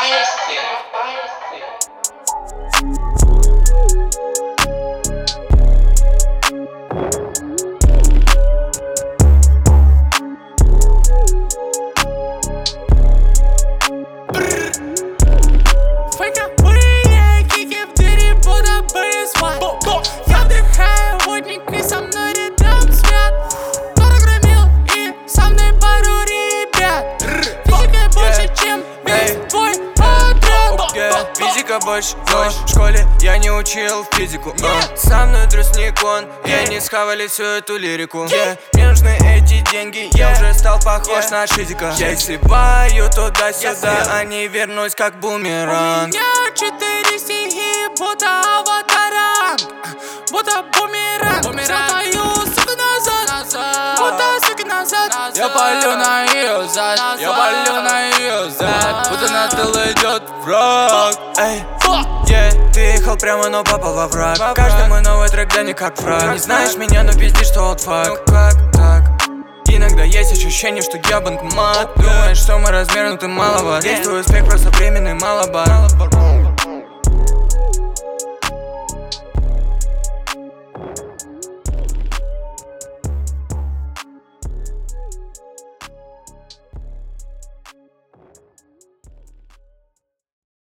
Я вдыхаю водник и со мной рядом свет. Программил и со мной пару ребят. Физика больше, чем весь твой отряд. Физика больше, но в школе я не учил физику. Со мной трусник он, я не схавали всю эту лирику. Мне нужны эти деньги, я уже стал похож на Шизика. Я сливаю туда-сюда, а не вернусь как бумеранг. У меня 4 стихии, будто аватаран, будто бумеранг. Сотаю, сука, назад, будто сука назад. Я палю на ее зад, я палю на ее зад, будто на тыл идет враг. Эй, ты ехал прямо, но попал во враг. Каждый мой новый трек, да не как фраг. Не знаешь меня, но пиздишь, что олдфак. Ну как так? Иногда есть ощущение, что я банкомат. Думаешь, что мы развернуты малого. Здесь твой успех просто временный малобар.